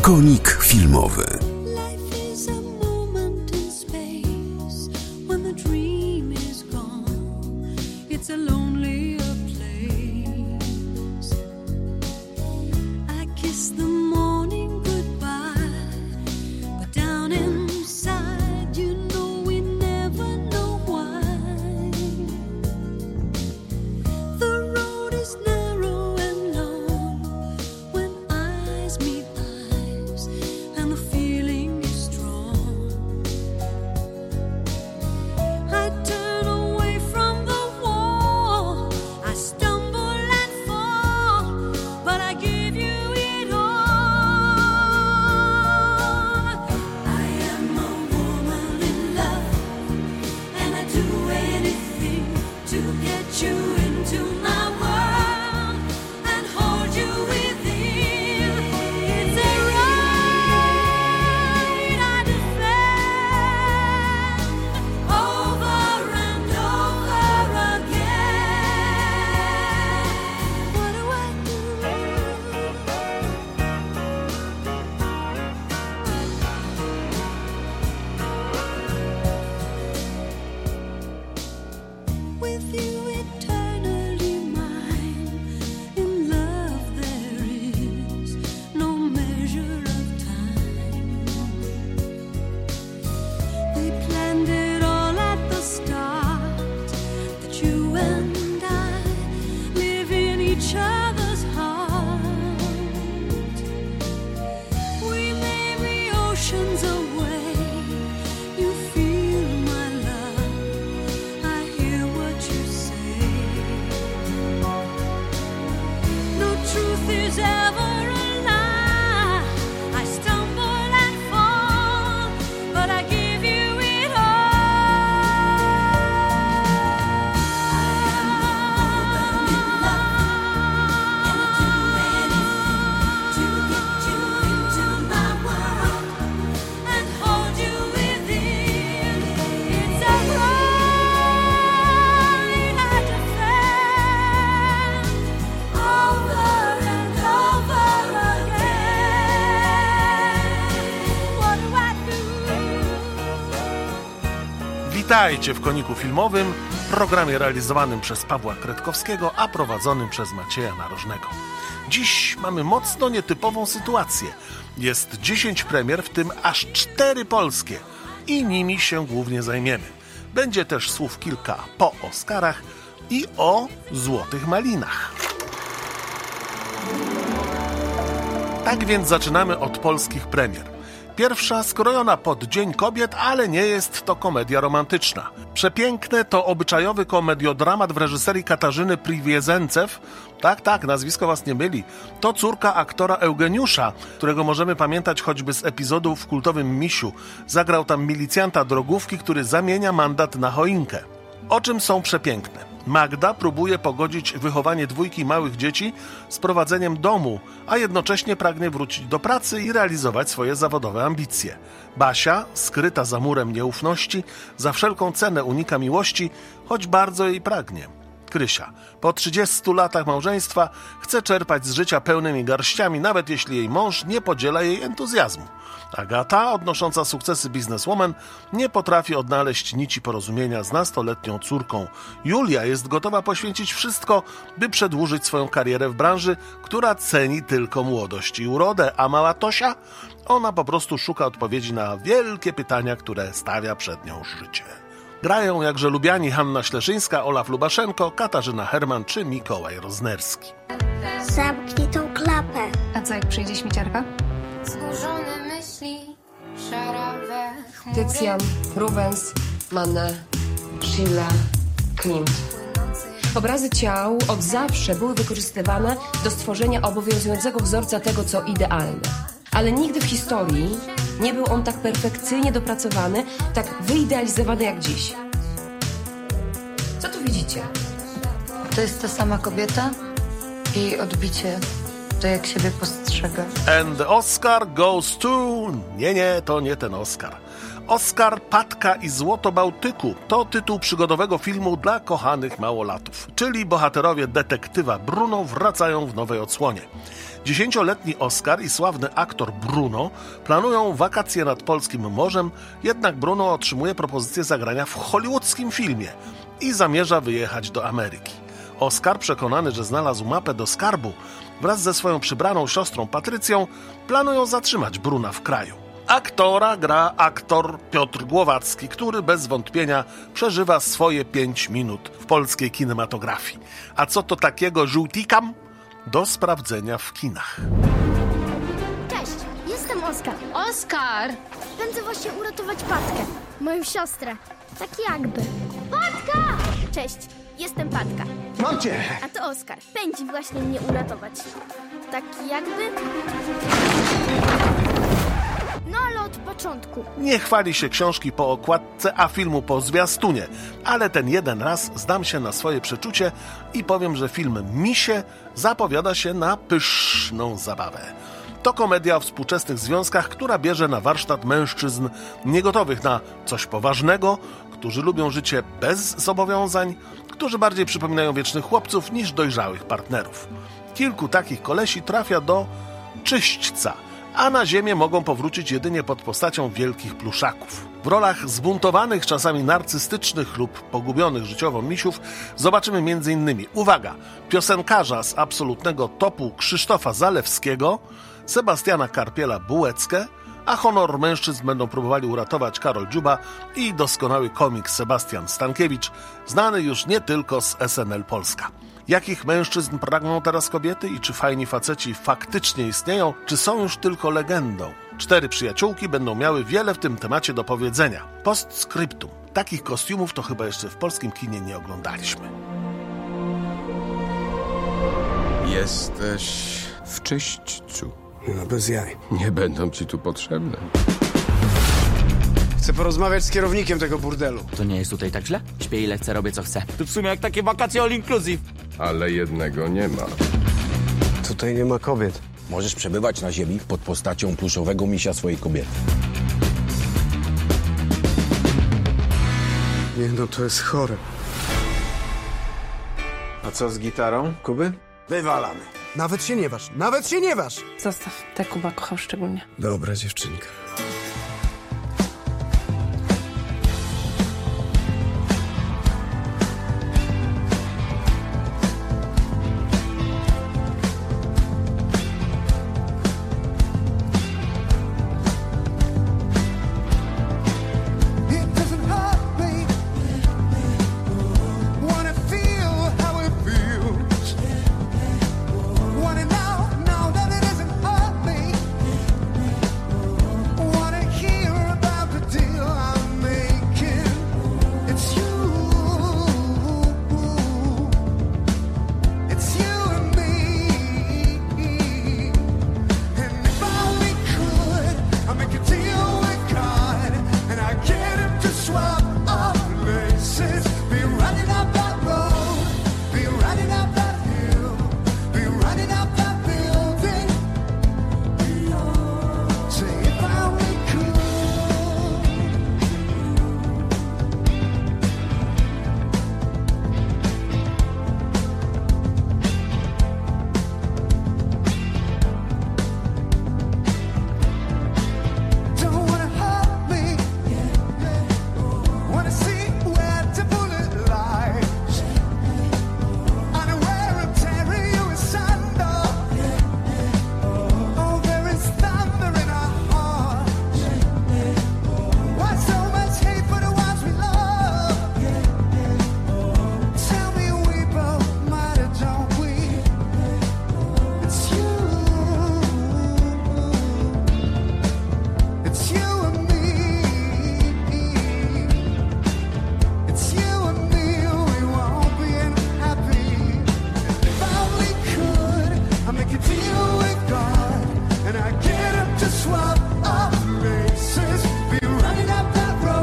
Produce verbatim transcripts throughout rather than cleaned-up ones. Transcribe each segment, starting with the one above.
Konik filmowy. Witajcie w Koniku Filmowym, programie realizowanym przez Pawła Kretkowskiego, a prowadzonym przez Macieja Narożnego. Dziś mamy mocno nietypową sytuację. Jest dziesięć premier, w tym aż cztery polskie i nimi się głównie zajmiemy. Będzie też słów kilka po Oscarach i o Złotych Malinach. Tak więc zaczynamy od polskich premier. Pierwsza skrojona pod Dzień Kobiet, ale nie jest to komedia romantyczna. Przepiękne to obyczajowy komediodramat w reżyserii Katarzyny Priwiezencew. Tak, tak, nazwisko was nie myli. To córka aktora Eugeniusza, którego możemy pamiętać choćby z epizodu w kultowym Misiu. Zagrał tam milicjanta drogówki, który zamienia mandat na choinkę. O czym są Przepiękne? Magda próbuje pogodzić wychowanie dwójki małych dzieci z prowadzeniem domu, a jednocześnie pragnie wrócić do pracy i realizować swoje zawodowe ambicje. Basia, skryta za murem nieufności, za wszelką cenę unika miłości, choć bardzo jej pragnie. Krysia, po trzydziestu latach małżeństwa, chce czerpać z życia pełnymi garściami, nawet jeśli jej mąż nie podziela jej entuzjazmu. Agata, odnosząca sukcesy bizneswoman, nie potrafi odnaleźć nici porozumienia z nastoletnią córką. Julia jest gotowa poświęcić wszystko, by przedłużyć swoją karierę w branży, która ceni tylko młodość i urodę, a mała Tosia? Ona po prostu szuka odpowiedzi na wielkie pytania, które stawia przed nią życie. Grają jakże lubiani Hanna Śleszyńska, Olaf Lubaszenko, Katarzyna Herman czy Mikołaj Roznerski. Zamknij tą klapę. A co, jak przyjdzie śmieciarka? Znużone myśli, szarawe chmury. Tycjan, Rubens, Manet, Schiele, Klimt. Obrazy ciał od zawsze były wykorzystywane do stworzenia obowiązującego wzorca tego, co idealne. Ale nigdy w historii nie był on tak perfekcyjnie dopracowany, tak wyidealizowany jak dziś. Co tu widzicie? To jest ta sama kobieta i jej odbicie, to jak siebie postrzega. And the Oscar goes to... Nie, nie, to nie ten Oscar. Oskar, Patka i Złoto Bałtyku to tytuł przygodowego filmu dla kochanych małolatów, czyli bohaterowie detektywa Bruno wracają w nowej odsłonie. Dziesięcioletni Oskar i sławny aktor Bruno planują wakacje nad polskim morzem, jednak Bruno otrzymuje propozycję zagrania w hollywoodzkim filmie i zamierza wyjechać do Ameryki. Oskar, przekonany, że znalazł mapę do skarbu, wraz ze swoją przybraną siostrą Patrycją planują zatrzymać Bruna w kraju. Aktora gra aktor Piotr Głowacki, który bez wątpienia przeżywa swoje pięć minut w polskiej kinematografii. A co to takiego żółtikam? Do sprawdzenia w kinach. Cześć, jestem Oskar. Oskar! Pędzę właśnie uratować Patkę, moją siostrę. Tak jakby. Patka! Cześć, jestem Patka. Mam cię! A to Oskar. Pędzi właśnie mnie uratować. Tak jakby... No ale od początku. Nie chwali się książki po okładce, a filmu po zwiastunie, ale ten jeden raz zdam się na swoje przeczucie i powiem, że film Misie zapowiada się na pyszną zabawę. To komedia o współczesnych związkach, która bierze na warsztat mężczyzn niegotowych na coś poważnego, którzy lubią życie bez zobowiązań, którzy bardziej przypominają wiecznych chłopców niż dojrzałych partnerów. Kilku takich kolesi trafia do czyśćca, a na ziemię mogą powrócić jedynie pod postacią wielkich pluszaków. W rolach zbuntowanych, czasami narcystycznych lub pogubionych życiowo misiów zobaczymy między innymi, uwaga, piosenkarza z absolutnego topu Krzysztofa Zalewskiego, Sebastiana Karpiela-Bułeckę, a honor mężczyzn będą próbowali uratować Karol Dziuba i doskonały komik Sebastian Stankiewicz, znany już nie tylko z S N L Polska. Jakich mężczyzn pragną teraz kobiety i czy fajni faceci faktycznie istnieją, czy są już tylko legendą? Cztery przyjaciółki będą miały wiele w tym temacie do powiedzenia. Postscriptum. Takich kostiumów to chyba jeszcze w polskim kinie nie oglądaliśmy. Jesteś w czyśćcu. No bez jaj. Nie będą ci tu potrzebne. Chcę porozmawiać z kierownikiem tego burdelu. To nie jest tutaj tak źle? Śpię ile chcę, robię co chcę. To w sumie jak takie wakacje all inclusive. Ale jednego nie ma. Tutaj nie ma kobiet. Możesz przebywać na ziemi pod postacią pluszowego misia swojej kobiety. Nie no, to jest chore. A co z gitarą, Kuby? Wywalamy. Nawet się nie waż, nawet się nie waż! Zostaw, te Kuba kochał szczególnie. Dobra dziewczynka.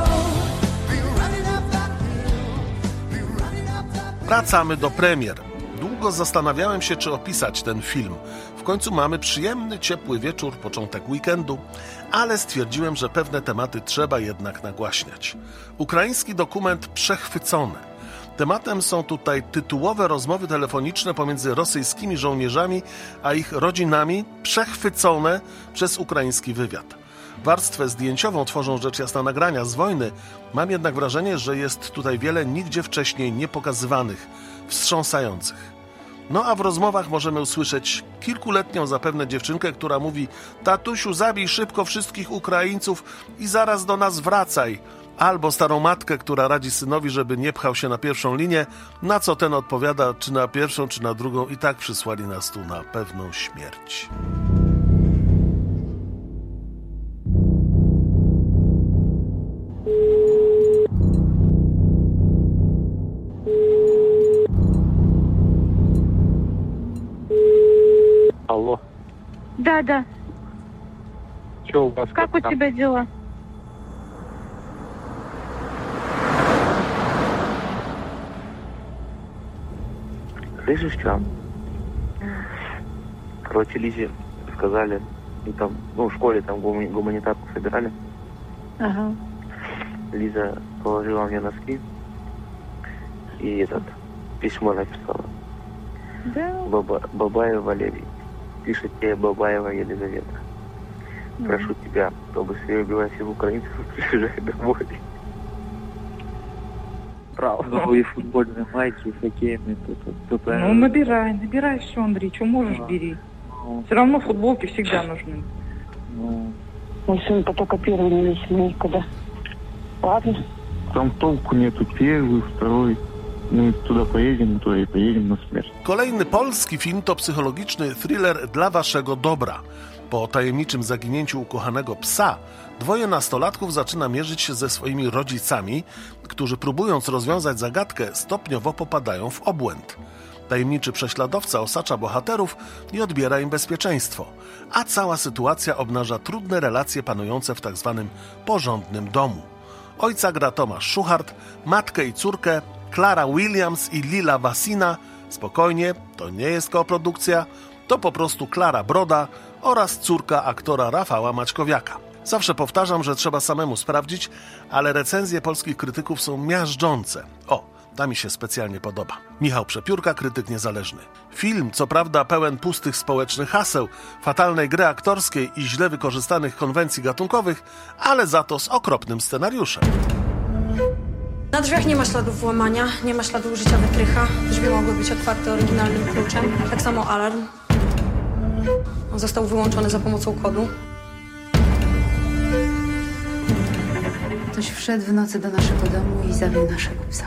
Wracamy do premier. Długo zastanawiałem się, czy opisać ten film. W końcu mamy przyjemny, ciepły wieczór, początek weekendu, ale stwierdziłem, że pewne tematy trzeba jednak nagłaśniać. Ukraiński dokument Przechwycone. Tematem są tutaj tytułowe rozmowy telefoniczne pomiędzy rosyjskimi żołnierzami a ich rodzinami, przechwycone przez ukraiński wywiad. Warstwę zdjęciową tworzą rzecz jasna nagrania z wojny. Mam jednak wrażenie, że jest tutaj wiele nigdzie wcześniej niepokazywanych, wstrząsających. No a w rozmowach możemy usłyszeć kilkuletnią zapewne dziewczynkę, która mówi: tatusiu, zabij szybko wszystkich Ukraińców i zaraz do nas wracaj. Albo starą matkę, która radzi synowi, żeby nie pchał się na pierwszą linię, na co ten odpowiada, czy na pierwszą, czy na drugą, i tak przysłali nas tu na pewną śmierć. Алло. Да, да. Что у вас? Как у там? тебя дела? Слышишь, что? Короче, Лизе сказали, и там, ну, в школе там гумани- гуманитарку собирали. Ага. Лиза положила мне носки и этот, письмо написала. Да? Баба, Бабаев Валерий. Пишет тебе Бабаева Елизавета. Прошу тебя, побыстрее убивай всех украинцев и приезжай домой. Новые футбольные майки, хоккейные, тут, тут, Ну, набирай, набирай все, Андрей, что можешь, Да. бери. Ну, Все равно футболки всегда нужны. ну, Мой сын потокопирование весь некуда. Ладно. там толку нету, первый, второй. Мы туда поедем, туда и поедем на смерть. Kolejny polski film to psychologiczny thriller Dla waszego dobra. Po tajemniczym zaginięciu ukochanego psa, dwoje nastolatków zaczyna mierzyć się ze swoimi rodzicami, którzy próbując rozwiązać zagadkę, stopniowo popadają w obłęd. Tajemniczy prześladowca osacza bohaterów i odbiera im bezpieczeństwo, a cała sytuacja obnaża trudne relacje panujące w tzw. porządnym domu. Ojca gra Tomasz Szuchart, matkę i córkę Klara Williams i Lila Wasina. Spokojnie, to nie jest koprodukcja, to po prostu Klara Broda oraz córka aktora Rafała Maćkowiaka. Zawsze powtarzam, że trzeba samemu sprawdzić, ale recenzje polskich krytyków są miażdżące. O, ta mi się specjalnie podoba. Michał Przepiórka, krytyk niezależny. Film, co prawda pełen pustych społecznych haseł, fatalnej gry aktorskiej i źle wykorzystanych konwencji gatunkowych, ale za to z okropnym scenariuszem. Na drzwiach nie ma śladów włamania, nie ma śladu użycia wytrycha. Drzwi mogły być otwarte oryginalnym kluczem. Tak samo alarm. On został wyłączony za pomocą kodu. Ktoś wszedł w nocy do naszego domu i zabił naszego psa.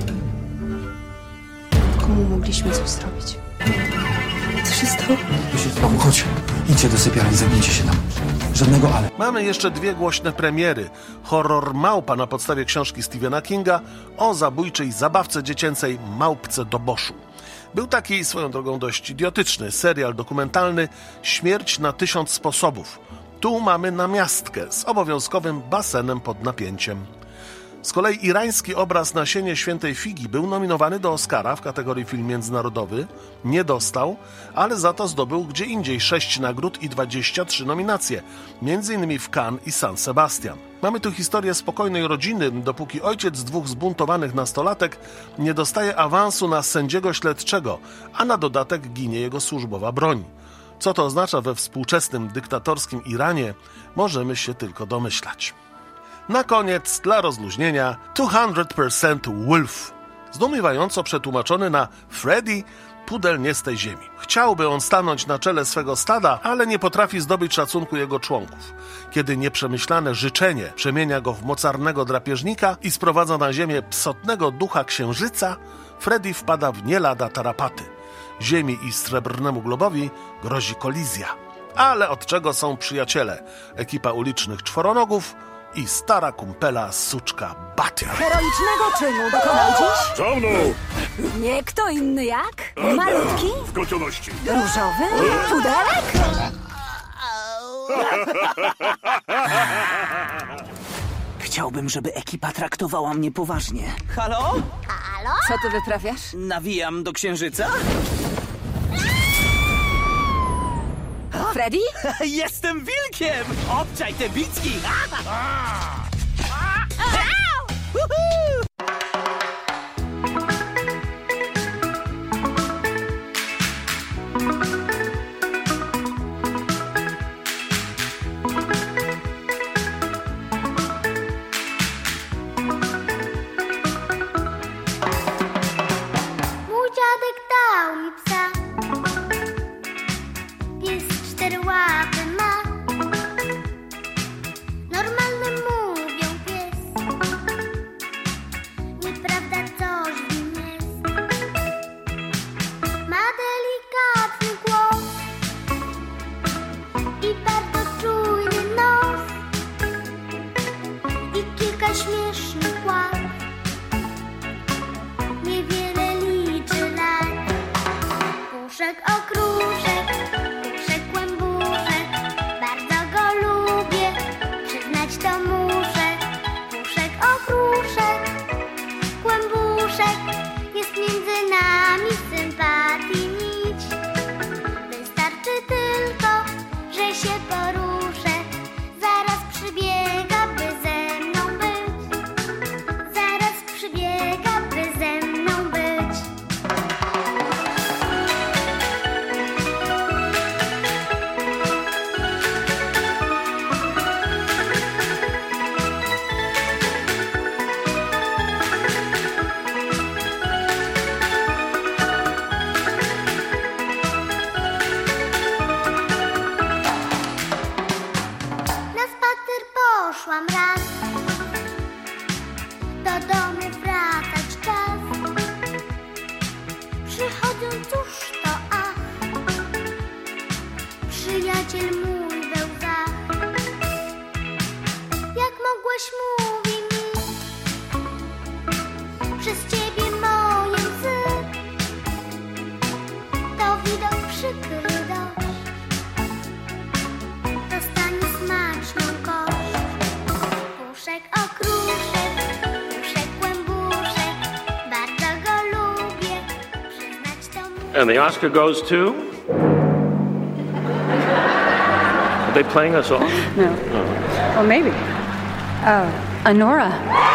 Komu mogliśmy coś zrobić? Co się stało? Chodź, idźcie do sypialni, zabijcie się tam. Żadnego ale. Mamy jeszcze dwie głośne premiery. Horror Małpa na podstawie książki Stephena Kinga o zabójczej zabawce dziecięcej Małpce do Boszu. Był taki, swoją drogą dość idiotyczny, serial dokumentalny Śmierć na tysiąc sposobów. Tu mamy namiastkę z obowiązkowym basenem pod napięciem. Z kolei irański obraz Nasienie świętej figi był nominowany do Oscara w kategorii film międzynarodowy. Nie dostał, ale za to zdobył gdzie indziej sześć nagród i dwadzieścia trzy nominacje, między innymi w Cannes i San Sebastian. Mamy tu historię spokojnej rodziny, dopóki ojciec dwóch zbuntowanych nastolatek nie dostaje awansu na sędziego śledczego, a na dodatek ginie jego służbowa broń. Co to oznacza we współczesnym dyktatorskim Iranie, możemy się tylko domyślać. Na koniec, dla rozluźnienia, sto procent Wolf, zdumiewająco przetłumaczony na Freddy, pudel nie z tej ziemi. Chciałby on stanąć na czele swego stada, ale nie potrafi zdobyć szacunku jego członków. Kiedy nieprzemyślane życzenie przemienia go w mocarnego drapieżnika i sprowadza na ziemię psotnego ducha księżyca, Freddy wpada w nie lada tarapaty. Ziemi i Srebrnemu Globowi grozi kolizja. Ale od czego są przyjaciele? Ekipa ulicznych czworonogów i stara kumpela suczka Batia. Heroicznego czynu dokonał dziś? Za mną! Nie kto inny jak? Malutki? W gotowości. Różowy? Pudelek? Chciałbym, żeby ekipa traktowała mnie poważnie. Halo? Halo? Co tu wyprawiasz? Nawijam do księżyca? Freddy? Jestem wilkiem! Obczaj te bicki! Mój dziadek dał mi psa. Pies cztery łapy ma. Normalny mówią pies. Nieprawda, coś w nim jest. Ma delikatny głos i bardzo czujny nos i kilka śmiesznych łap. Niewiele liczy lat. Puszek okruszek, puszek kłębuszek, bardzo go lubię, przyznać to muszę. Puszek okruszek, kłębuszek, jest między nami sympatii nić. Wystarczy tylko, że się poruszę, zaraz przybiega, by ze mną być. Zaraz przybiega, by ze mną być. Na spacer poszłam raz. Do domu wracać czas. Przychodzą, cóż to ach, przyjaciel mój we łzach. Jak mogłeś, mówi mi, przez ciebie moje łzy. To widok przykry dość, dostanie smaczną kość. Puszek okruszek, puszek kłębuszek, bardzo go lubię, przyznać to muszę. And the Oscar goes to? Are they playing us off? No. Well, maybe. Uh, Honora.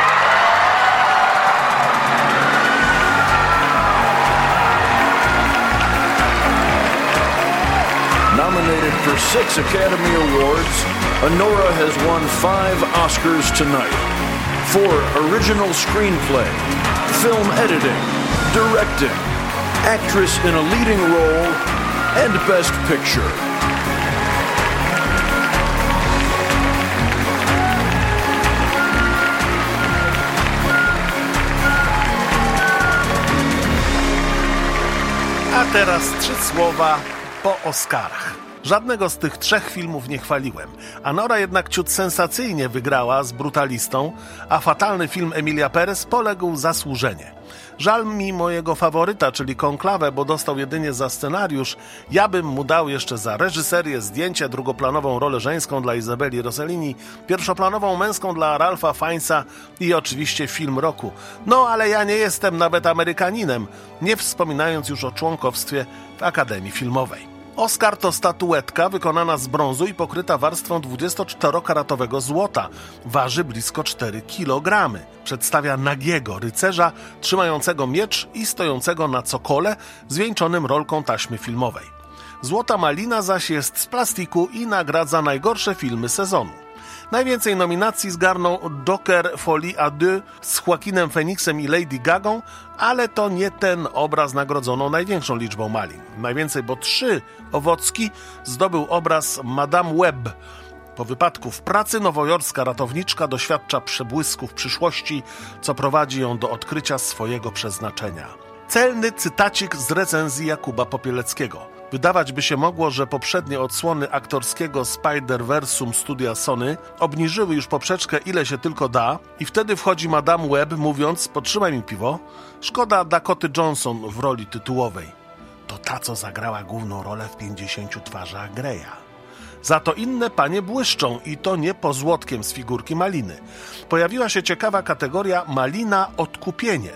Nominated for six Academy Awards, Honora has won five Oscars tonight. For original screenplay, film editing, directing, actress in a leading role, and Best Picture. A teraz trzy słowa po Oscarach. Żadnego z tych trzech filmów nie chwaliłem. Anora jednak ciut sensacyjnie wygrała z Brutalistą, a fatalny film Emilia Perez poległ zasłużenie. Żal mi mojego faworyta, czyli Konklawę, bo dostał jedynie za scenariusz. Ja bym mu dał jeszcze za reżyserię, zdjęcie, drugoplanową rolę żeńską dla Izabeli Rossellini, pierwszoplanową męską dla Ralpha Fiennesa i oczywiście film roku. No ale ja nie jestem nawet Amerykaninem, nie wspominając już o członkowstwie w Akademii Filmowej. Oscar to statuetka wykonana z brązu i pokryta warstwą dwudziestoczterokaratowego złota. Waży blisko cztery kilogramy. Przedstawia nagiego rycerza trzymającego miecz i stojącego na cokole zwieńczonym rolką taśmy filmowej. Złota malina zaś jest z plastiku i nagradza najgorsze filmy sezonu. Najwięcej nominacji zgarnął Joker Folie à deux z Joaquinem Phoenixem i Lady Gagą, ale to nie ten obraz nagrodzono największą liczbą malin. Najwięcej, bo trzy owocki zdobył obraz Madame Web. Po wypadku w pracy nowojorska ratowniczka doświadcza przebłysków przyszłości, co prowadzi ją do odkrycia swojego przeznaczenia. Celny cytacik z recenzji Jakuba Popieleckiego. Wydawać by się mogło, że poprzednie odsłony aktorskiego Spider-Versum studia Sony obniżyły już poprzeczkę ile się tylko da i wtedy wchodzi Madame Web mówiąc: potrzymaj mi piwo, szkoda Dakoty Johnson w roli tytułowej. To ta, co zagrała główną rolę w pięćdziesięciu twarzach Greya. Za to inne panie błyszczą i to nie pozłotkiem z figurki maliny. Pojawiła się ciekawa kategoria Malina Odkupienie.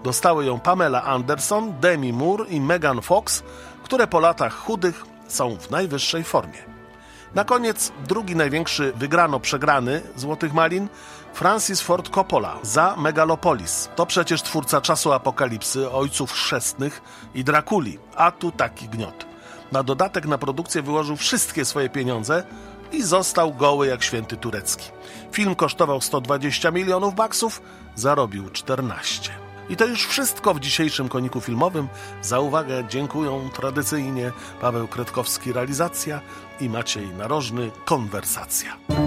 Dostały ją Pamela Anderson, Demi Moore i Megan Fox, które po latach chudych są w najwyższej formie. Na koniec drugi największy wygrano-przegrany Złotych Malin Francis Ford Coppola za Megalopolis. To przecież twórca Czasu Apokalipsy, Ojców Chrzestnych i Drakuli, a tu taki gniot. Na dodatek na produkcję wyłożył wszystkie swoje pieniądze i został goły jak święty turecki. Film kosztował sto dwadzieścia milionów baksów, zarobił czternaście. I to już wszystko w dzisiejszym Koniku Filmowym. Za uwagę dziękują tradycyjnie Paweł Kretkowski, realizacja, i Maciej Narożny, konwersacja.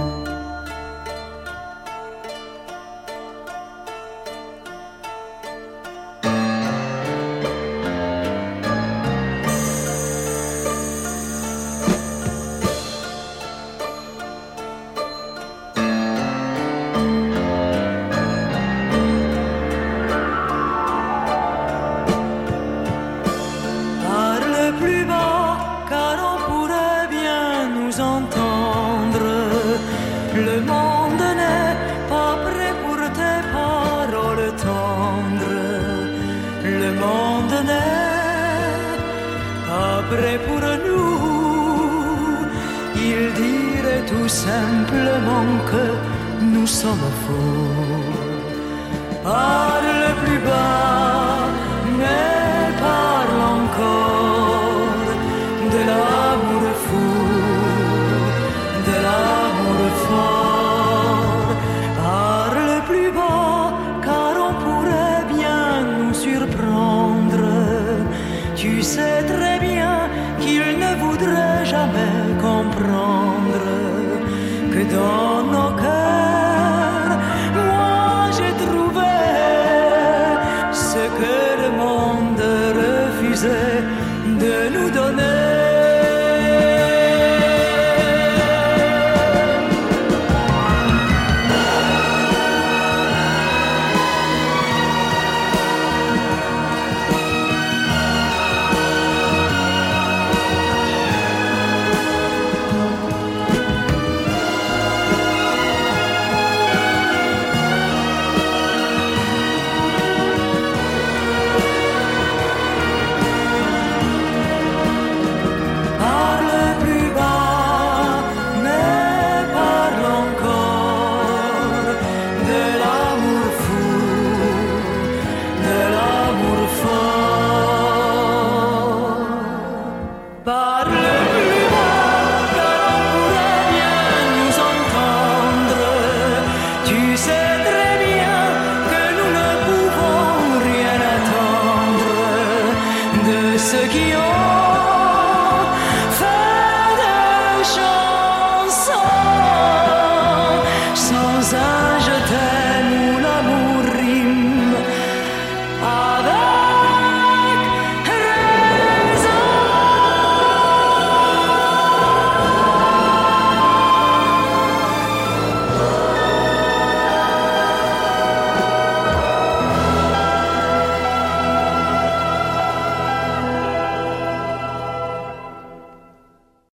Le monde n'est pas prêt pour tes paroles tendres. Le monde n'est pas prêt pour nous. Il dirait tout simplement que nous sommes faux. Parle plus bas, mais parle encore de l'amour fou, de l'amour fort. Parle plus bas, car on pourrait bien nous surprendre. Tu sais très bien qu'il ne voudrait jamais comprendre que dans nos cœurs, moi j'ai trouvé ce que le monde refusait de nous donner. Ceux qui ont fait des chansons sans